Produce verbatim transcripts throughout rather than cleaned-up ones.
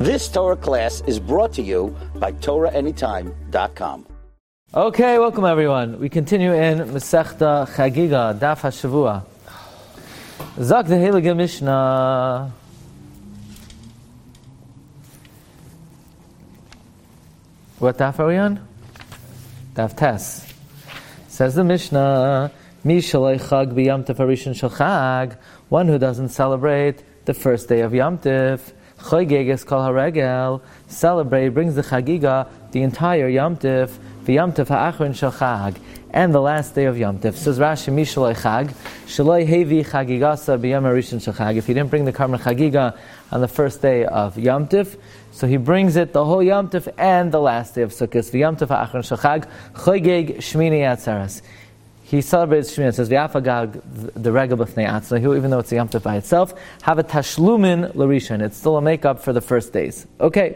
This Torah class is brought to you by Torah Anytime dot com. Okay, welcome everyone. We continue in Masechta Chagiga, Daf HaShavua. Zak the Heilige Mishnah. What daf are we on? Daf Tes. Says the Mishnah, Mi shaloi chag b'yam tov harishon shel chag, one who doesn't celebrate the first day of Yom Tov, chogeges kol haregel, celebrate, brings the chagiga, the entire Yom Tov, v'yam tov ha'achron shel chag, and the last day of Yom Tov. Says Rashi, Mi shaloi chag, shaloi hevi chagigasa b'yam harishon shel chag. If he didn't bring the karban chagiga on the first day of Yom Tov, so he brings it the whole Yom Tov and the last day of Sukkot. V'yam tov ha'achron shel chag, chogeg shmini atzeres. He celebrates Shmini. It says v'afagag the regel b'fnei atzma. Even though it's a Yom Tov by itself, have a tashlumin l'rishon. It's still a makeup for the first days. Okay.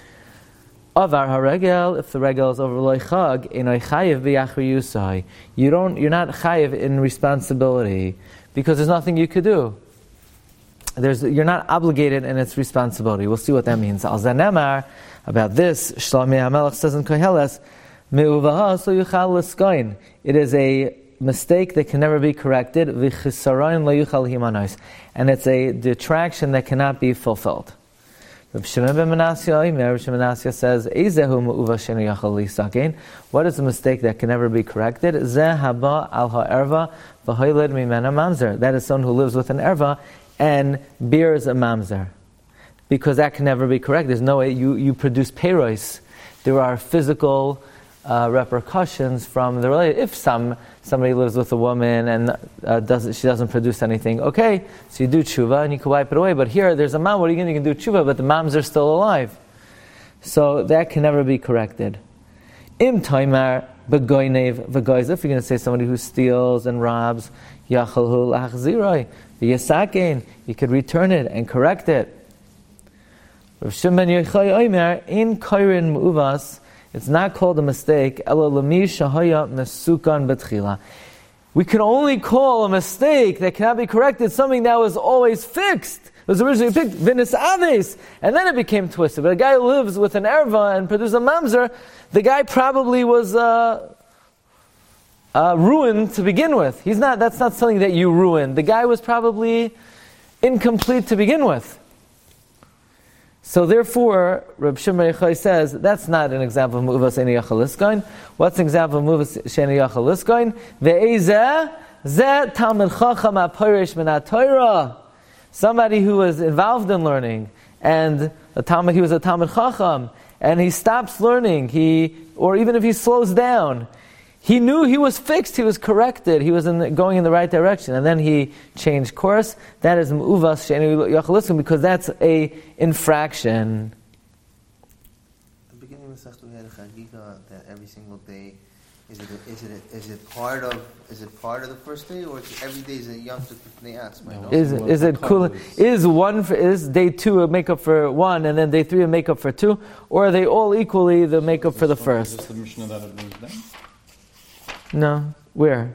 Avar haregel, if the regel is over loy chag, enoi chayiv b'yachri yusai. You don't. You're not chayiv in responsibility because there's nothing you could do. There's, you're not obligated in its responsibility. We'll see what that means. Al zanemar, about this, Shlomi HaMelech says in Koheles, me'uvaha so yuchal l'skoin. It is a mistake that can never be corrected. V'chisaron lo yuchal himanos. And it's a detraction that cannot be fulfilled. Reb Shimon ben Menasya, Reb Shimon ben Menasya says, Eizehu me'uva shenu yachal lisakein. What is a mistake that can never be corrected? Zeh haba al ha'erva v'hoyled mimena mamzer. That is someone who lives with an erva and bears a mamzer. Because that can never be correct. There's no way, you, you produce peiros. There are physical uh, repercussions from the relationship. If some somebody lives with a woman and uh, doesn't, she doesn't produce anything, okay, so you do tshuva and you can wipe it away. But here, there's a mom, what are you going to do? You can do tshuva, but the moms are still alive. So that can never be corrected. Im taimar begoinev v'goiz. If you're going to say somebody who steals and robs, yachalhu lachziroi. You could return it and correct it. Rav Shimon Yochai Omer, in Kairin Mu'uvas, it's not called a mistake. Ela lami shahaya mesukan betchila. We can only call a mistake that cannot be corrected something that was always fixed. It was originally picked, vinis aves, and then it became twisted. But a guy who lives with an erva and produces a mamzer, the guy probably was uh, Uh, ruined to begin with. He's not. That's not something that you ruined. The guy was probably incomplete to begin with. So therefore, Reb Shimon Yochai says that's not an example of mu'uvas sheni yachal liskoin. What's an example of mu'uvas sheni yachal liskoin? Ve'ezeh zeh talmid chacham ha'porish min ha'Torah. Somebody who was involved in learning, and a talmid, he was a talmid chacham, and he stops learning. He, or even if he slows down. He knew he was fixed, he was corrected, he was in the, going in the right direction, and then he changed course. That is mu'uvas sheni yachal liskoin, because that's a infraction. At the beginning of the Masechta we had a chagiga that every single day is it a, is it a, is it part of is it part of the first day, or is it every day is a yom tov b'fnei atzma? Is is it cool? Is one for, is day two a makeup for one, and then day three a makeup for two, or are they all equally the makeup for the first? Is this the Mishnah that it brings down? No. Where?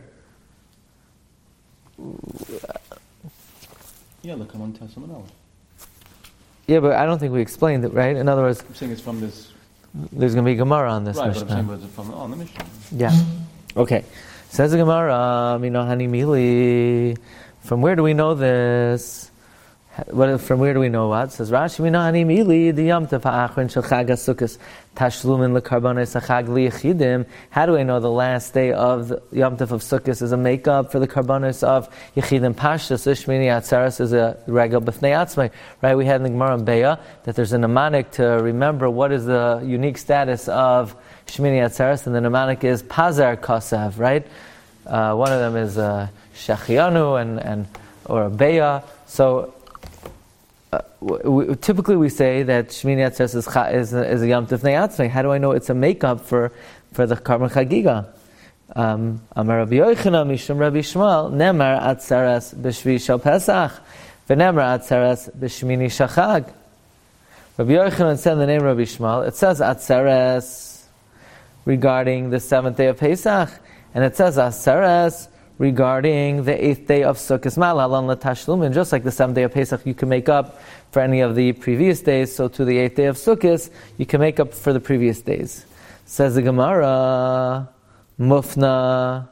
Yeah, look, I'm on Tessamon. Yeah, but I don't think we explained it, right? In other words, I'm saying it's from this. There's going to be Gemara on this right, Mishnah. But I'm saying but it's from on the Mishnah. Yeah. Okay. Says the Gemara, Minohani Mili. From where do we know this? What, from where do we know what? Says Rashi, Minohani Mili, the Yom Tov ha'achron shel Chag HaSukkos, tashlumin lekarbanos ha'chag liyechidim. How do I know the last day of the Yom Tov of Sukkos is a makeup for the karbanos of yechidim? Pashtus Shmini Atzeres is a regel b'fnei atzmai. Right? We had in the Gemara in Beya that there's a mnemonic to remember what is the unique status of Shmini Atzeres, and the mnemonic is Pazar Kosev. Right? Uh, one of them is uh, Shachianu and and or Beya. So. Uh, we, typically we say that Shmini Atzeres is, is, is a Yom Tov B'nei Atzmai. How do I know it's a makeup for, for the Karban Chagiga? Um, Amar Rabbi Yochanan Mishum Rabbi Shmuel Nemar Atzeres B'Shvi Shel Pesach V'Nemar Atzeres B'Shmini Shachag. Rabbi Yochanan said in the name of Rabbi Shmuel, it says Atzeres regarding the seventh day of Pesach, and it says Atzeres regarding the eighth day of Sukkot Malalan Latashlumin. Just like the seventh day of Pesach, you can make up for any of the previous days. So to the eighth day of Sukkot, you can make up for the previous days. Says the Gemara, Mufna.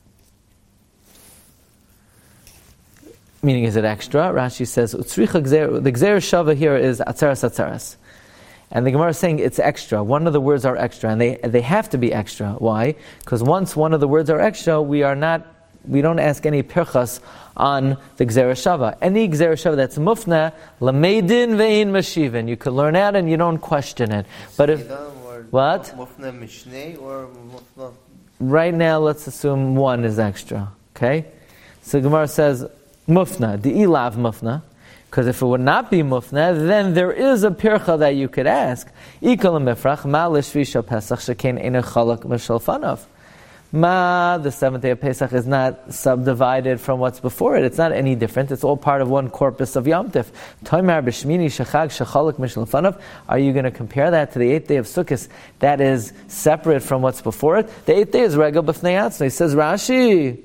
Meaning, is it extra? Rashi says, the Gzer Shava here is Atzeres Atzeres. And the Gemara is saying it's extra. One of the words are extra, and they they have to be extra. Why? Because once one of the words are extra, we are not, we don't ask any pirchas on the Gzer Shava. Any Gzer Shava that's mufna, lameidin ve'in mashivin. You can learn out and you don't question it. But if what? Mufna mishneh or mufna? Right now, let's assume one is extra. Okay, so Gemara says mufna, the ilav mufna. Because if it would not be mufna, then there is a pircha that you could ask. Ikal mifrach ma lishvisha pesach shekein ena chalak mishalfanav. Ma, the seventh day of Pesach is not subdivided from what's before it. It's not any different. It's all part of one corpus of Yom Tif. Toimar b'shmini shechag shechalak mishalfanav. Are you going to compare that to the eighth day of Sukkot that is separate from what's before it? The eighth day is regel b'fnei atzma. He says Rashi.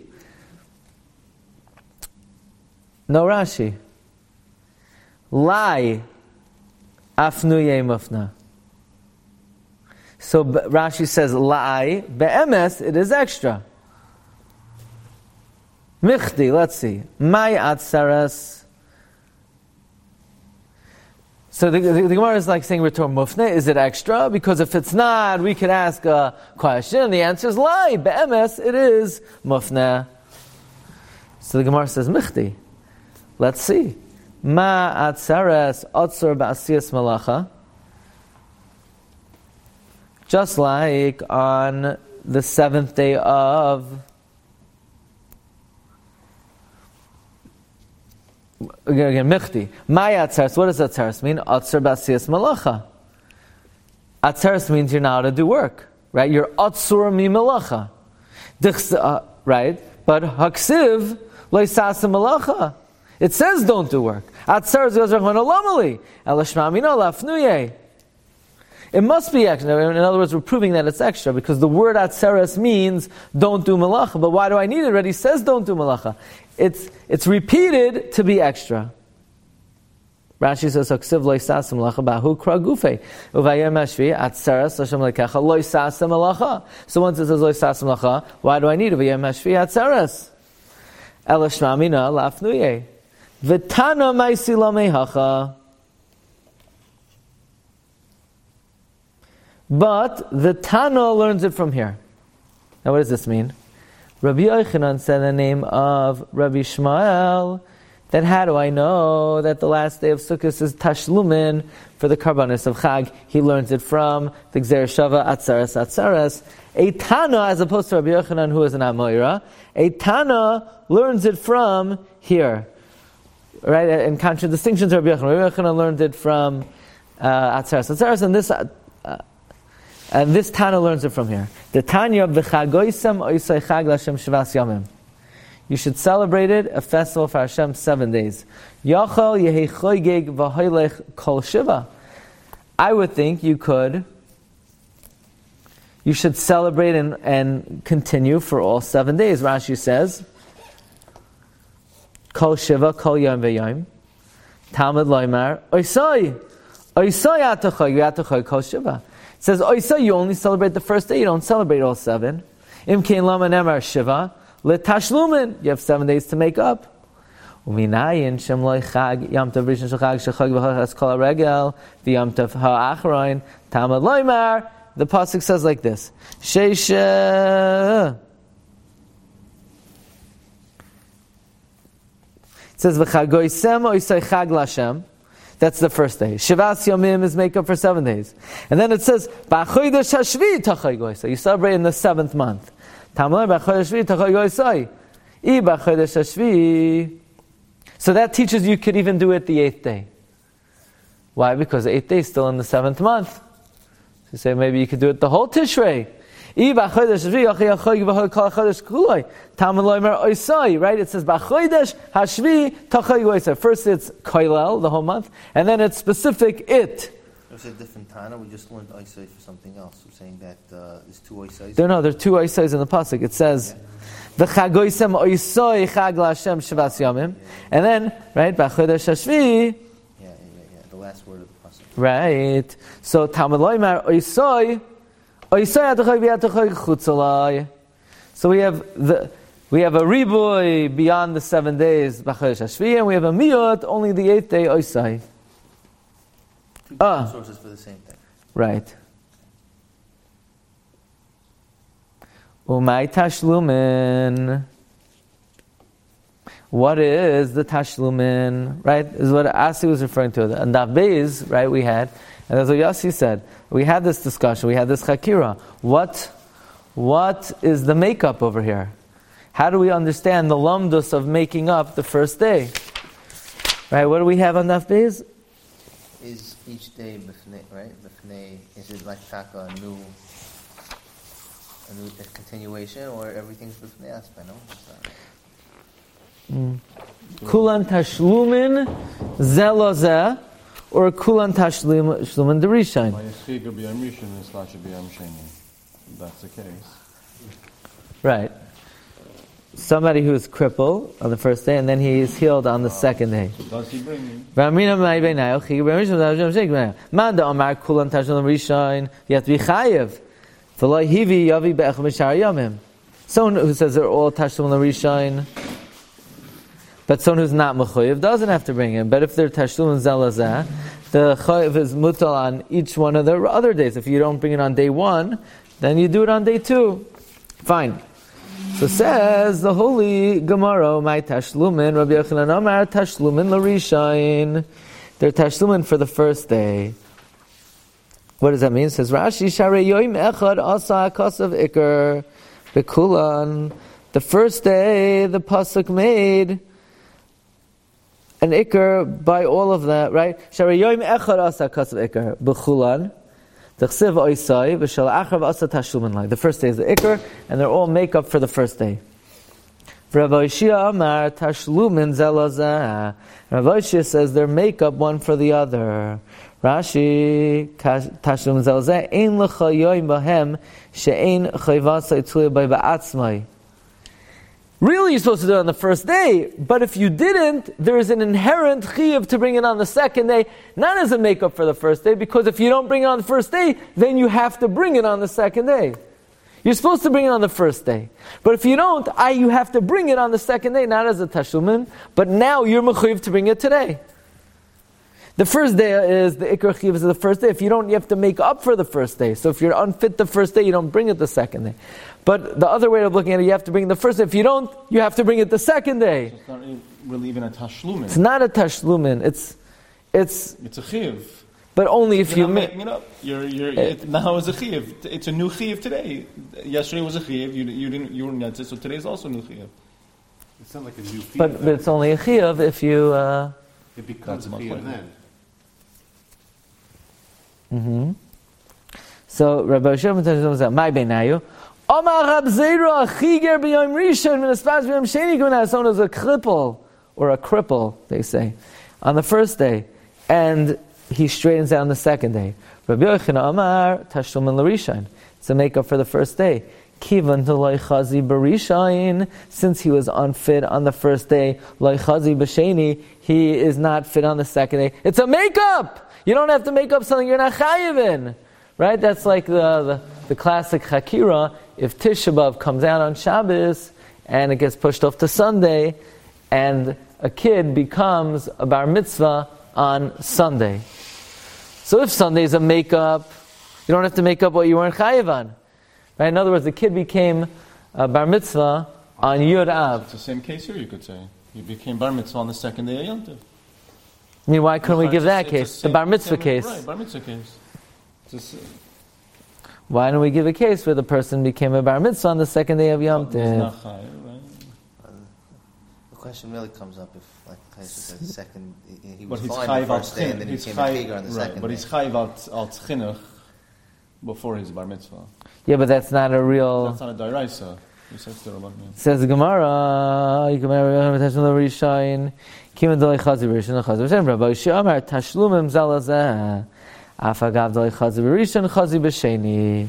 No Rashi. Lai afnuye mufna. So Rashi says lai be'emes, it is extra. Michdi, let's see. Mai atzaras. So the, the, the Gemara is like saying return mufna. Is it extra? Because if it's not, we could ask a question. The answer is lai be'emes, it is mufna. So the Gemara says michdi. Let's see. Ma atzares otzor ba'asiyas malacha. Just like on the seventh day of again, again michti. Ma atzares. What does atzares mean? Otzor ba'asiyas malacha. Atzares means you're not allowed to do work, right? You're otzor mi malacha, uh, right? But haksiv loisasa malacha. It says don't do work. It must be extra. In other words, we're proving that it's extra because the word atzeres means don't do malacha. But why do I need it? It already says don't do malacha. It's it's repeated to be extra. Rashi says haksiv lo yisas malacha bahu kra gufe uvayem hashvi atzeres l'shem lekecha lo yisas malacha. So once it says lo yisas malacha, why do I need it? Uvayem hashvi atzeres elashma mina lafnuye. V'tana ma'isi lamehacha. But the Tana learns it from here. Now what does this mean? Rabbi Yochanan said the name of Rabbi Shmuel, that how do I know that the last day of Sukkot is Tashlumin for the Karbanis of Chag? He learns it from the Gzer Shava Atzares Atzares. A Tana, as opposed to Rabbi Yochanan who is an Amoira, a Tana learns it from here. Right, in contradistinction to Rabbi Yochanan. Rabbi Yochanan learned it from uh, Atzeres Atzeres, and this uh, uh, and this Tana learns it from here. The Tanya v'chagoisem oisay chag l'Hashem shivas yamim. You should celebrate it, a festival for Hashem, seven days. Yachal yehi choygeg v'hoylech kol shiva. I would think you could. You should celebrate and, and continue for all seven days. Rashi says. Kol shiva, kol yom v'yom. Talmud loymar, oisai. Oisai atachoy, you atachoy kol shiva. It says, oisai, you only celebrate the first day, you don't celebrate all seven. Im kein lama nemar shiva, letashlumin, you have seven days to make up. Uminayin shem loy chag, yom tov rishon shel chag, shechag v'chachas kol ha-regel, v'yom tov ha-achroin, Talmud loymar. The pasuk says like this, sheisha. It says v'chagoisem oisay chag l'Hashem. That's the first day. Shivas yomim is make up for seven days, and then it says b'chodesh hashvi tachay goisay. You celebrate in the seventh month. Tamar b'chodesh hashvi tachay goisay. I b'chodesh hashvi. So that teaches you could even do it the eighth day. Why? Because the eighth day is still in the seventh month. So you say maybe you could do it the whole Tishrei. Right? It says B'chodesh Hashvi Tachai Goyser. First it's Koilel, the whole month, and then it's specific it. It's a different Tana. We just learned Oisai for something else. We're saying that uh, there's two Oisais. No, no, there are two Oisais in the pasuk. It says, "V'chagoisem Oisoi chag laHashem Shavas Yamim," and then right, "B'chodesh Hashvi." Yeah, yeah, yeah, yeah. The last word of the pasuk. Right. So Talmud Loimar Oisoi, Oisoi Atachoi V'Atachoi Chutzalai. So we have the we have a riboy beyond the seven days B'chodesh Hashvi, and we have a miyot only the eighth day Oisai. Two Ah. sources for the same thing. Right. Umay tashlumin. What is the tashlumin? Right? Is what Asi was referring to. And that Beis, right, we had, and that's what Yossi said. We had this discussion, we had this chakira. What what is the makeup over here? How do we understand the lumdus of making up the first day? Right, what do we have on that Beis? Is each day b'fnei, right? B'fnei, is it like taka, a new, a new a continuation, or everything's b'fnei aspen? No? Kulan tashlumin zelozeh, or kulan tashlumin derishain. Vayeschiga b'yam rishon and slasha b'yam sheni. That's the case. Right. Somebody who is crippled on the first day, and then he is healed on the second day. Does he bring him? Manda Amar Kulan Tashlumin Rishon, you have to be chayiv. V'lo hivi yavi be'echad mishar yamim. Someone who says they're all Tashlumin Rishon, but someone who's not mechuyev doesn't have to bring him. But if they're Tashlumin zelazah, the chayiv is mutal on each one of the other days. If you don't bring it on day one, then you do it on day two. Fine. So says the holy Gemara, my tashlumin, Rabbi Yochanan Amar tashlumin l'rishain. They're tashlumin for the first day. What does that mean? It says Rashi, Sharei yoim echad asa kasav ikar bekulan. The first day the pasuk made an ikar by all of that, right? Sharei yoim echad asa kasav ikar bekulan. The first day is the ikr, and they're all makeup for the first day. Rabbi Shia Amar tashlumin zelazah. Rabbi Shia says they're makeup one for the other. Rashi tashlumin zelazah ein lecha yoim bahem she'ein chayvasa itzuya by ba'atzmai. Really, you're supposed to do it on the first day, but if you didn't, there is an inherent chiyuv to bring it on the second day, not as a makeup for the first day, because if you don't bring it on the first day, then you have to bring it on the second day. You're supposed to bring it on the first day, but if you don't, I, you have to bring it on the second day, not as a tashlumin, but now you're mechuyev to bring it today. The first day is the ikar chiyuv is the first day. If you don't, you have to make up for the first day. So if you're unfit the first day, you don't bring it the second day. But the other way of looking at it, you have to bring it the first day. If you don't, you have to bring it the second day. So it's not really even a tashlumin. It's not a tashlumin. It's it's It's a chiv. but only if You're you not make. making it up. You're, you're, it, now it's a chiv. It's a new chiv today. Yesterday was a chiv. You, you didn't. You were netzis, so today is also a new chiv. It's not like a new fee. But, but it's only a chiyuv if you. Uh, it becomes That's a my fee point. then. mm-hmm. So Rabbi Shimon says, "My beinayu." Omar Rab Zera chiger b'yom rishon v'nespaz b'yom sheni k'men. Someone who's a cripple or a cripple, they say, on the first day, and he straightens out on the second day. Rabbi Yochanan Amar tashlumin l'rishon. It's a makeup for the first day. Kivan to loy chazi b'rishon. Since he was unfit on the first day, loy chazi b'sheni, he is not fit on the second day. It's a makeup. You don't have to make up something you're not chayiv in. Right? That's like the, the, the classic Chakira. If Tisha B'Av comes out on Shabbos and it gets pushed off to Sunday, and a kid becomes a bar mitzvah on Sunday. So if Sunday is a makeup, you don't have to make up what you weren't chayiv on. Right? In other words, the kid became a bar mitzvah on Yud Av. It's the same case here, you could say. You became bar mitzvah on the second day of Yom Tov. I mean, why couldn't we give that It's a case? The same- bar mitzvah same- case. Right, bar mitzvah case. It's a, Why don't we give a case where the person became a bar mitzvah on the second day of Yom it's Tov? not chayav, right? Uh, the question really comes up if, like Chayes said, second, he, he But was he's fine chayiv the al first day, and then he he's became a chayiv- chiger on the right, second but day. he's chayiv al al chinuch before his bar mitzvah. Yeah, but that's not a real... That's not a daraisa. He says to Rabban. Says the Gemara, you can marry Tashlumin Rishain, Kiman Dolei Chazi Rishon Chazi Rishon, Rabbi Yishai Amar Tashlumim Zalazah. Afagav doi chazi b'rishon, chazi b'sheni.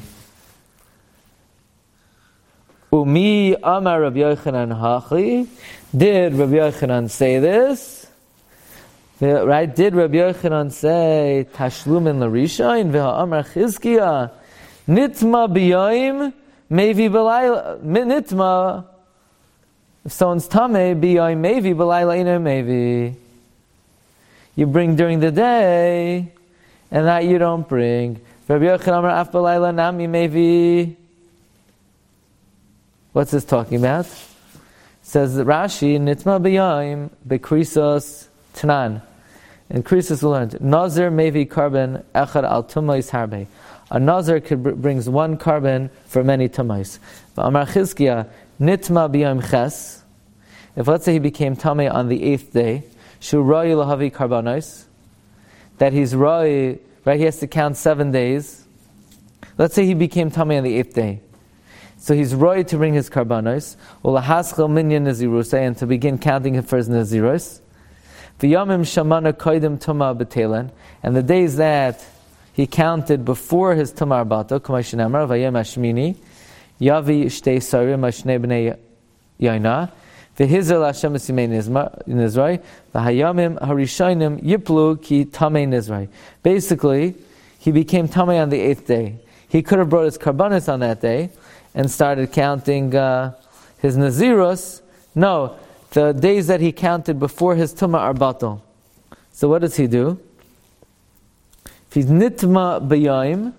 Umi amar Rabbi Yochanan hachi. Did Rabbi Yochanan say this? Right? Did Rabbi Yochanan say tashlumin l'rishon v'ha amar Chizkiya nitma b'yoyim mevi b'layla nitma. If someone's tameh b'yoyim mevi b'layla ina mevi. You bring during the day, and that you don't bring. Rabbi Yochanan amar af b'layla nami mevi. What's this talking about? It says that Rashi, Nitma b'yayim bekrisos tanan. And krisos we learned, Nazir mevi carbon echad al tumais harbe. A Nazir could br- brings one carbon for many tumais. But Amar Chizkiya, Nitma b'yayim ches. If let's say he became tamei on the eighth day, shu roi lahavi karbanos, that he's roi, right, he has to count seven days. Let's say he became tamei on the eighth day. So he's roy to bring his karbanos, ulahaschel minyan nazirusay, and to begin counting for his nazirus. V'yamim shamana koidim tuma b'telen, and the days that he counted before his tumar bato, k'mayishin amar v'yam hashmini, yavi shtei sarim ashnei b'nei yaina, v'hizer l'Hashem esimei nizrai, v'hayamim harishonim yiplu ki tamei nizrai. Basically, he became tamei on the eighth day. He could have brought his karbanos on that day, and started counting uh, his Nazirus. No, the days that he counted before his Tumah are batal. So what does he do? If he's Nitma b'yayim,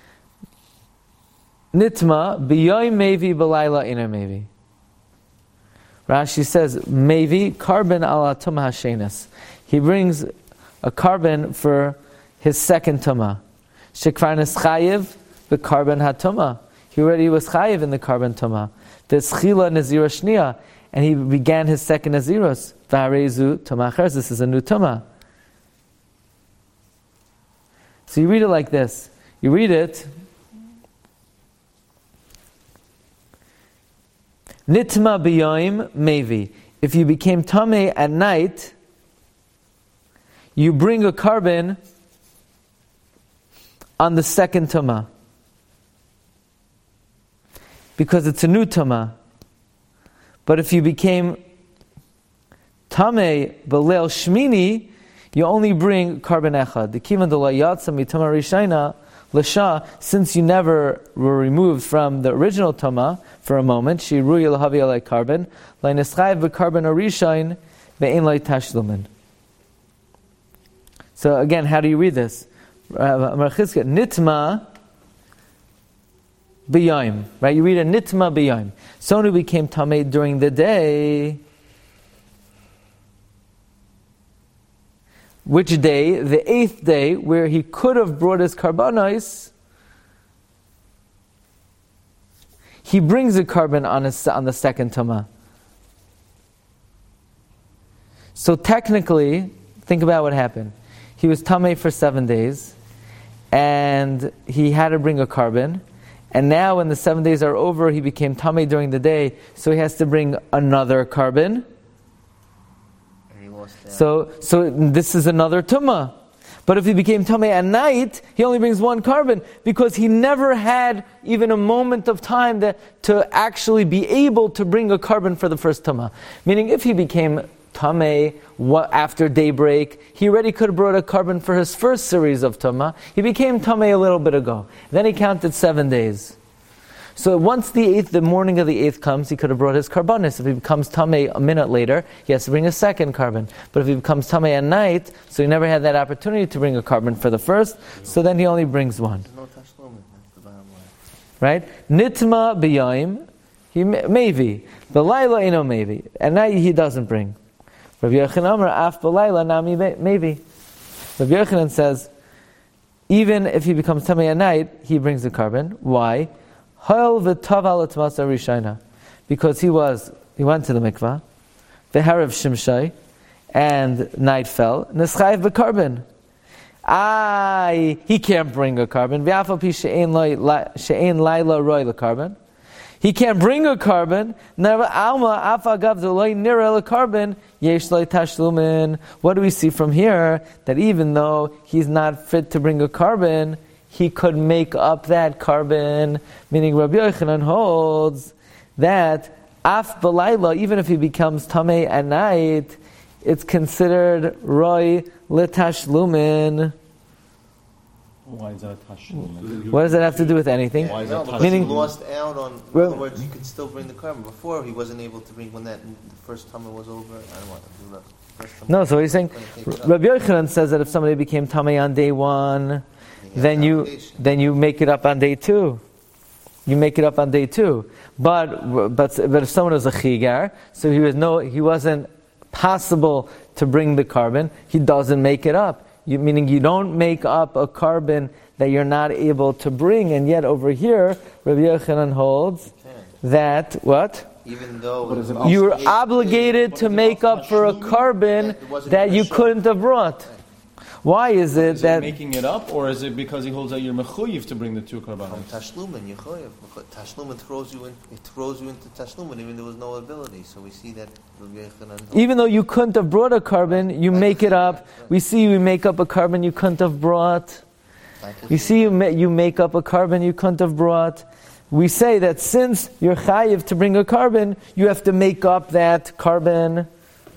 Nitma b'yayim mevi b'layla ina mevi. Rashi says, mevi, carbon ala Tumah hashenas. He brings a carbon for his second Tumah. Shekvar neschayev, the carbon hatumah. He already was chayiv in the carbon tumah. The schila nazira shnia, and he began his second nazirus. V'harezu tumah achers. This is a new tumah. So you read it like this. You read it. Nitma b'yoim mevi. If you became tamei at night, you bring a carbon on the second tumah. Because it's a new Tumah. But if you became Tamei B'leil Shmini, you only bring carbon echad. The kivan de la yatsa mitama rishayna l'sha, since you never were removed from the original Tumah for a moment, she ruya l'havi alei carbon, l'neschayv v'carbon arishayn ve'en lai tashlumin. So again, how do you read this? Amar Chizkiya, nitma b'yayim, right? You read a nitma b'yayim. Someone who became tamei during the day. Which day? The eighth day, where he could have brought his karbanos. He brings a carbon on his on the second tama. So technically, think about what happened. He was tamei for seven days, and he had to bring a carbon. And now when the seven days are over, he became tamei during the day, so he has to bring another carbon. And he lost that. So so this is another tumah. But if he became tamei at night, he only brings one carbon, because he never had even a moment of time that to actually be able to bring a carbon for the first tumah. Meaning if he became tamei after daybreak, he already could have brought a carbon for his first series of tumah. He became tamei a little bit ago. Then he counted seven days. So once the eighth, the morning of the eighth comes, he could have brought his karbanis. If he becomes tamei a minute later, he has to bring a second carbon. But if he becomes tamei at night, so he never had that opportunity to bring a carbon for the first, so then he only brings one. There's no tashlumin, that's the bottom line. Right? Nitma b'yayim, he maybe. B'layla ino maybe. At night he doesn't bring. Rabbi Yochanan Amar af b'layla nami maybe. Rabbi Yochanan says, even if he becomes tamei at night, he brings a carbon. Why? Because he was, he went to the mikvah, v'harav shimshai, and night fell, neschayv b'carbon. Ay, he can't bring a carbon. V'afal pi she'ein laila roi l'carbon. He can't bring a carbon. Never alma afagav delay nira a carbon yesh lei tashlumin. What do we see from here? That even though he's not fit to bring a carbon, he could make up that carbon. Meaning Rabbi Yochanan holds that af b'layla, even if he becomes tamei at night, it's considered roi letashlumin. Why is that tashlumin? What does that have to do with anything? Why is No, that because Meaning- he lost out on. In Well- other words, you could still bring the carbon. Before, he wasn't able to bring when that the first time was over. I don't want to do that. First time- No, so he's saying, When it takes up, Rabbi Yochanan says that if somebody became tamei on day one, he has then an you obligation. then you make it up on day two. You make it up on day two. But but but if someone was a chigar, so he was no he wasn't possible to bring the carbon, he doesn't make it up. You, meaning you don't make up a carbon that you're not able to bring, and yet over here, Rabbi Yochanan holds that what? Even though What is it? You're It- obligated to make up for a carbon That wasn't that in the you show. couldn't have brought. Why is it Is that it making it up, or is it because he holds that you're mechuyev to bring the two From karbanos? tashlumin, yechoyev. Tashlumin throws you in. It throws you into tashlumin, even there was no ability. So we see that Rabbi Yochanan. even though you couldn't have brought a carbon, you make it up? We see you make up a carbon you couldn't have brought. You see you, ma- you make up a carbon you couldn't have brought. We say that since you're chayiv to bring a carbon, you have to make up that carbon, Yes.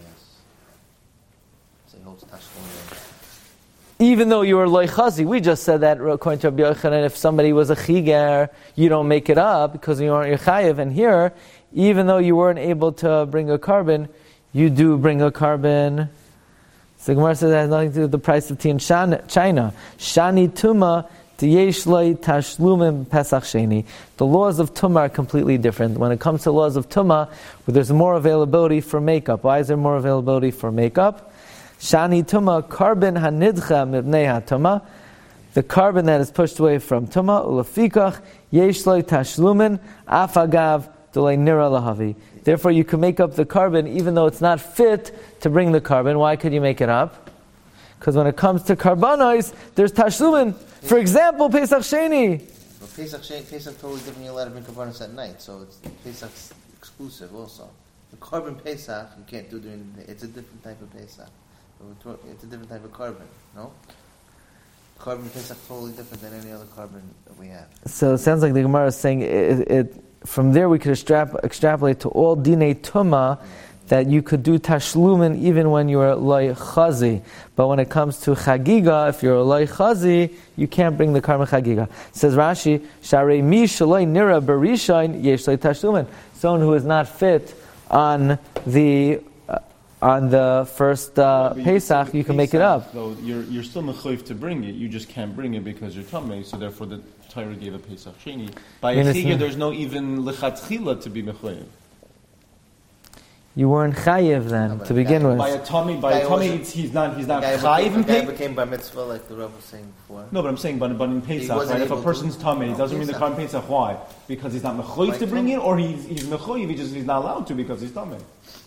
So he holds tashlumin. even though you were loy chazi. We just said that according to Rabbi Yochanan, if somebody was a chigar, you don't make it up because you aren't your chayiv. And here, even though you weren't able to bring a carbon, you do bring a carbon. So the Gemara says it has nothing to do with the price of tea in China. Shani tuma t'yesh loi tashlumim pesach sheni. The laws of tuma are completely different. When it comes to laws of tuma, there's more availability for makeup. Why is there more availability for makeup? Shani tuma carbon hanidcha mibnei hatuma. The carbon that is pushed away from tuma ulafikach yesh loi tashlumin afagav delay nira lahavi. Therefore, you can make up the carbon even though it's not fit to bring the carbon. Why could you make it up? Because when it comes to carbonos, there's tashlumin. For example, Pesach Sheni. But Pesach, Sheni- Pesach totally different. You're allowed to bring karbanos at night, so it's Pesach's exclusive also. The carbon Pesach you can't do during the day. It's a different type of Pesach. It's a different type of carbon. No. Carbon Pesach totally different than any other carbon that we have. So it sounds like the Gemara is saying it, it, from there we could extrap, extrapolate to all dinei tuma that you could do tashlumin even when you are loy chazi. But when it comes to chagiga, if you're a loy chazi, you can't bring the carbon chagiga. Says Rashi, Sharei mi shaloi nira berishain yesh loy tashlumin. Someone who is not fit on the uh, on the first uh, But you Pesach, see you the can make it Pesach, up. Though you're you're still mechuyev to bring it, you just can't bring it because you're tamei. So therefore, the Torah gave a Pesach Sheni. By I mean, a it's chiga, not- there's no even lechatchila to be mechuyev. You weren't chayiv then No, but to begin guy- with. By a tummy, by Guy a tummy, wasn't- it's, he's not he's The not guy, chayiv became, in the guy pay. became bar mitzvah, like the Rebbe was saying before. No, but I'm saying, but, but in Pesach, wasn't right? If a able to- person's tummy, it No, doesn't mean the Pesach. carbon Pesach. Why? Because he's not mechuyev Like to bring tum- it, or he's he's mechuyev, he just he's not allowed to because he's tummy.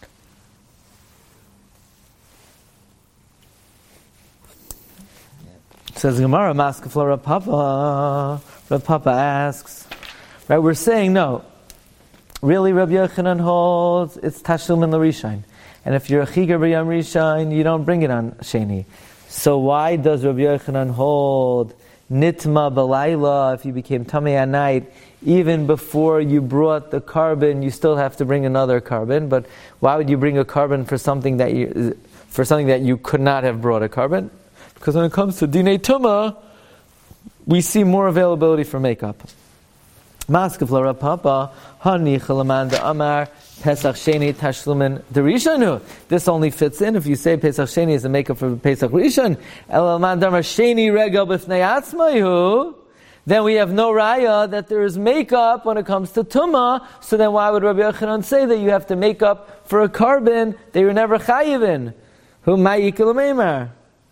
Says Gemara, Maskefla Rav Papa. Rav Papa asks, right? We're saying no. Really, Rabbi Yochanan holds it's Tashlumin in the Rishon, and if you're a Chigar b'Yom Rishon, you don't bring it on Sheni. So why does Rabbi Yochanan hold Nitma B'Layla if you became Tamei at night? Even before you brought the carbon, you still have to bring another carbon. But why would you bring a carbon for something that you for something that you could not have brought a carbon? Because when it comes to Dinei Tumah, we see more availability for makeup. Maskefla Rav Papa, Hani Chalamanda Amar, Pesach Sheni Tashlumin Derishanu. This only fits in if you say Pesach Sheni is a makeup for Pesach Rishon. Elamand Amar Sheni Regal B'fnei Atzmayu. Then we have no raya that there is makeup when it comes to Tumah. So then why would Rabbi Yochanan say that you have to make up for a carbon that you're never chayiv in? Who ma'ikil meimar?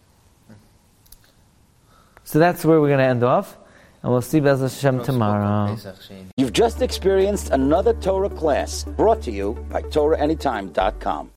So that's where we're going to end off. And we'll see Be'ez Hashem tomorrow. Pesach Sheni. You've just experienced another Torah class brought to you by Torah Anytime dot com.